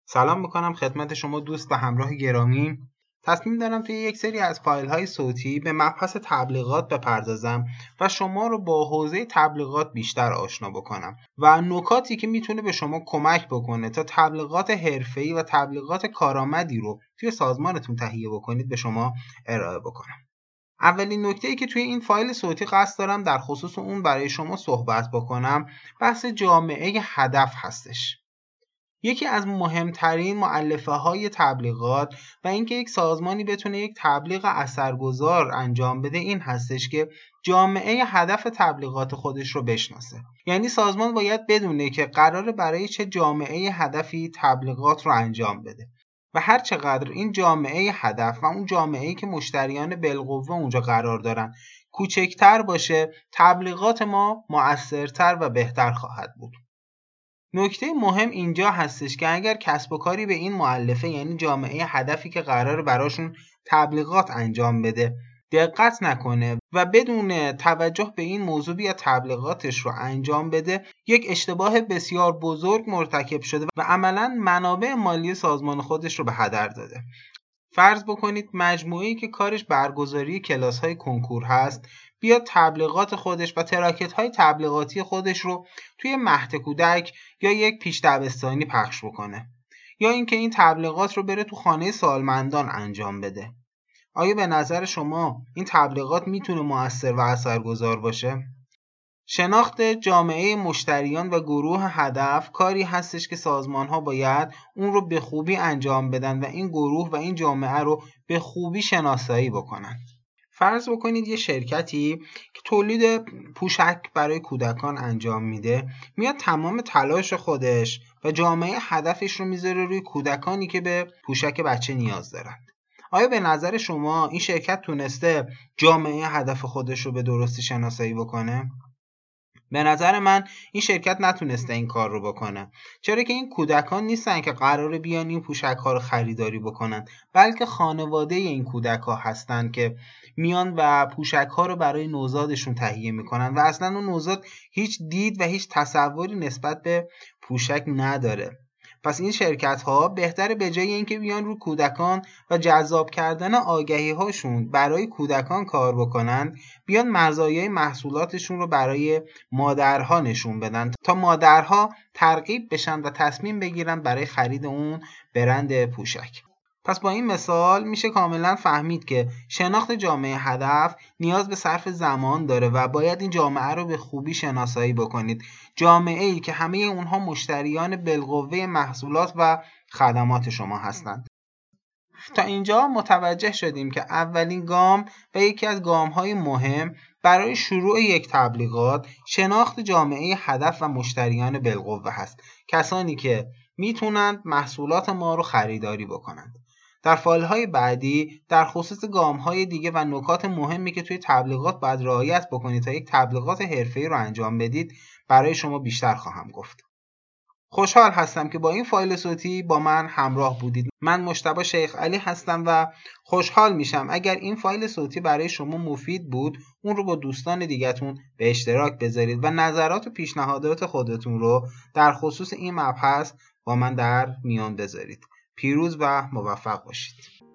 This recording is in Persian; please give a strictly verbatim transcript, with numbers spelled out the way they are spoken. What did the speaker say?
سلام میکنم خدمت شما دوست و همراه گرامی. تصمیم دارم توی یک سری از فایل‌های صوتی به مبحث تبلیغات بپردازم و شما رو با حوزه تبلیغات بیشتر آشنا بکنم و نکاتی که میتونه به شما کمک بکنه تا تبلیغات حرفه‌ای و تبلیغات کارآمدی رو توی سازمانتون تهیه بکنید به شما ارائه بکنم. اولین نکته‌ای که توی این فایل صوتی قصد دارم در خصوص اون برای شما صحبت بکنم بحث جامعه هدف هستش. یکی از مهمترین مؤلفه‌های تبلیغات و اینکه یک سازمانی بتونه یک تبلیغ اثرگذار انجام بده این هستش که جامعه هدف تبلیغات خودش رو بشناسه. یعنی سازمان باید بدونه که قراره برای چه جامعه هدفی تبلیغات رو انجام بده و هر چقدر این جامعه هدف و اون جامعه‌ای که مشتریان بالقوه اونجا قرار دارن کوچکتر باشه، تبلیغات ما مؤثرتر و بهتر خواهد بود. نکته مهم اینجا هستش که اگر کسب و کاری به این مؤلفه یعنی جامعه هدفی که قراره براشون تبلیغات انجام بده دقت نکنه و بدون توجه به این موضوع بیا تبلیغاتش رو انجام بده، یک اشتباه بسیار بزرگ مرتکب شده و عملاً منابع مالی سازمان خودش رو به هدر داده. فرض بکنید مجموعه‌ای که کارش برگزاری کلاس‌های کنکور هست بیاد تبلیغات خودش و تراکت‌های تبلیغاتی خودش رو توی مهد کودک یا یک پیش دبستانی پخش بکنه یا اینکه این تبلیغات رو بره تو خانه سالمندان انجام بده. آیا به نظر شما این تبلیغات میتونه مؤثر و اثرگذار باشه؟ شناخت جامعه مشتریان و گروه هدف کاری هستش که سازمان‌ها باید اون رو به خوبی انجام بدن و این گروه و این جامعه رو به خوبی شناسایی بکنن. فرض بکنید یه شرکتی که تولید پوشک برای کودکان انجام میده میاد تمام تلاش خودش و جامعه هدفش رو میذاره روی کودکانی که به پوشک بچه نیاز دارن. آیا به نظر شما این شرکت تونسته جامعه هدف خودش رو به درستی شناسایی بکنه؟ به نظر من این شرکت نتونسته این کار رو بکنه، چرا که این کودکان نیستن که قراره بیان این پوشک ها رو خریداری بکنن، بلکه خانواده این کودک ها هستن که میان و پوشک ها رو برای نوزادشون تهیه میکنن و اصلا اون نوزاد هیچ دید و هیچ تصوری نسبت به پوشک نداره. پس این شرکت ها بهتره به جای اینکه بیان رو کودکان و جذاب کردن آگهی هاشون برای کودکان کار بکنن، بیان مزایای محصولاتشون رو برای مادرها نشون بدن تا مادرها ترغیب بشن و تصمیم بگیرن برای خرید اون برند پوشک. پس با این مثال میشه کاملا فهمید که شناخت جامعه هدف نیاز به صرف زمان داره و باید این جامعه رو به خوبی شناسایی بکنید. جامعه ای که همه اونها مشتریان بالقوه محصولات و خدمات شما هستند. تا اینجا متوجه شدیم که اولین گام و یکی از گام‌های مهم برای شروع یک تبلیغات شناخت جامعه هدف و مشتریان بالقوه هست، کسانی که میتونند محصولات ما رو خریداری بکنند. در فایل‌های بعدی در خصوص گام‌های دیگه و نکات مهمی که توی تبلیغات باید رعایت بکنید تا یک تبلیغات حرفه‌ای رو انجام بدید برای شما بیشتر خواهم گفت. خوشحال هستم که با این فایل صوتی با من همراه بودید. من مجتبی شیخ علی هستم و خوشحال میشم اگر این فایل صوتی برای شما مفید بود اون رو با دوستان دیگه‌تون به اشتراک بذارید و نظرات و پیشنهادات خودتون رو در خصوص این مبحث با من در میان بذارید. پیروز و موفق باشید.